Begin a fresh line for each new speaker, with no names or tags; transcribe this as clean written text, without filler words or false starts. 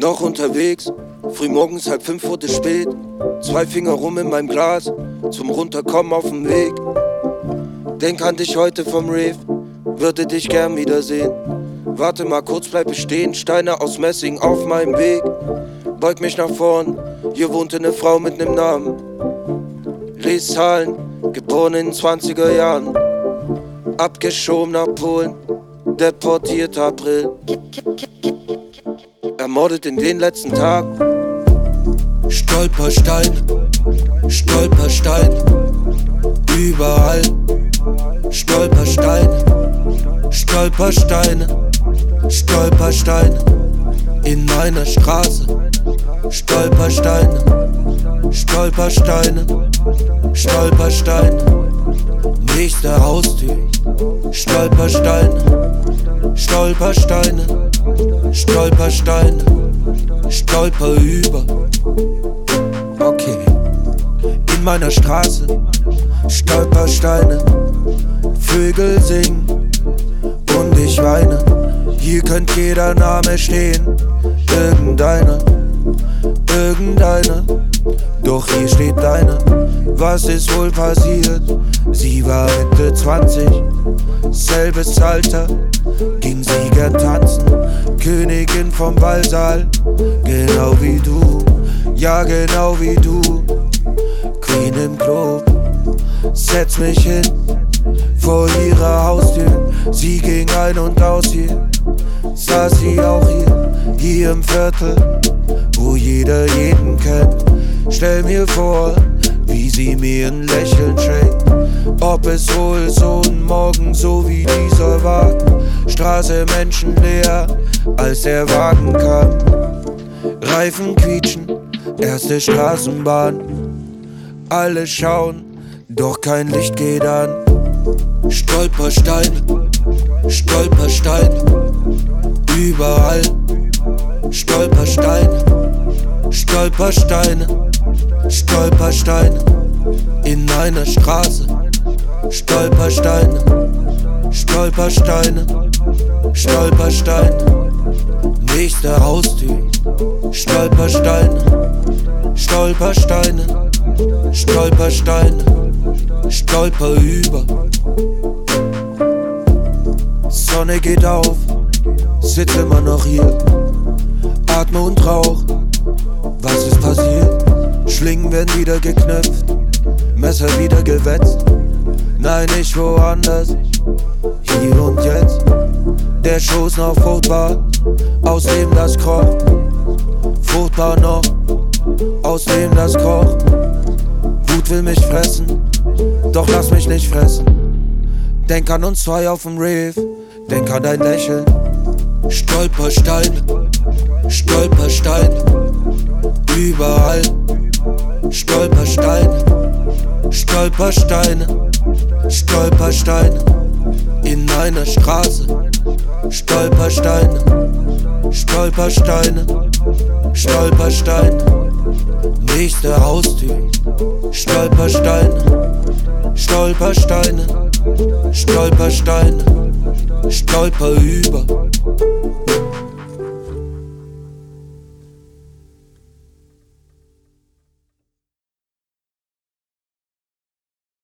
Noch unterwegs, frühmorgens 4:30 wurde spät. 2 Finger rum in meinem Glas, zum Runterkommen auf dem Weg. Denk an dich heute vom Rave, würde dich gern wiedersehen. Warte mal kurz, bleib stehen, Steine aus Messing auf meinem Weg. Beug mich nach vorn, hier wohnte ne Frau mit nem Namen. Lies Zahlen, geboren in den 20er Jahren. Abgeschoben nach Polen, deportiert April. Ermordet in den letzten Tagen. Stolperstein, Stolperstein, überall. Stolpersteine, Stolpersteine, Stolpersteine in meiner Straße. Stolpersteine, Stolpersteine, Stolpersteine, nächste Haustür. Stolpersteine, Stolpersteine, Stolpersteine, stolper über. Okay, in meiner Straße. Stolpersteine, Vögel singen und ich weine. Hier könnte jeder Name stehen, irgendeiner, irgendeiner. Doch hier steht deiner. Was ist wohl passiert? Sie war Mitte 20, selbes Alter, ging sie gern tanzen. Königin vom Ballsaal, genau wie du, ja genau wie du. Queen im Club, setz mich hin vor ihrer Haustür. Sie ging ein und aus hier, saß sie auch hier im Viertel, wo jeder jeden kennt. Stell mir vor, wie sie mir ein Lächeln schenkt. Ob es wohl so ein Morgen so wie dieser war. Straße menschenleer, als der Wagen kam. Reifen quietschen, erste Straßenbahn. Alle schauen, doch kein Licht geht an. Stolpersteine, Stolpersteine, überall. Stolpersteine, Stolpersteine, Stolpersteine in meiner Straße. Stolpersteine, Stolpersteine, Stolpersteine, nächste Haustür. Stolpersteine, Stolpersteine, Stolpersteine, stolper über. Sonne geht auf, sitz immer noch hier, atme und rauch. Was ist passiert? Schlingen werden wieder geknüpft, Messer wieder gewetzt. Nein, nicht woanders, hier und jetzt. Der Schoß noch fruchtbar, aus dem das kocht. Fruchtbar noch, aus dem das kocht. Wut will mich fressen, doch lass mich nicht fressen. Denk an uns zwei auf dem Rave, denk an dein Lächeln. Stolpersteine, Stolpersteine, überall. Stolpersteine, Stolpersteine, Stolpersteine in meiner Straße. Stolpersteine, Stolpersteine, Stolpersteine, nächste Haustür. Stolpersteine, Stolpersteine, Stolpersteine, stolper über.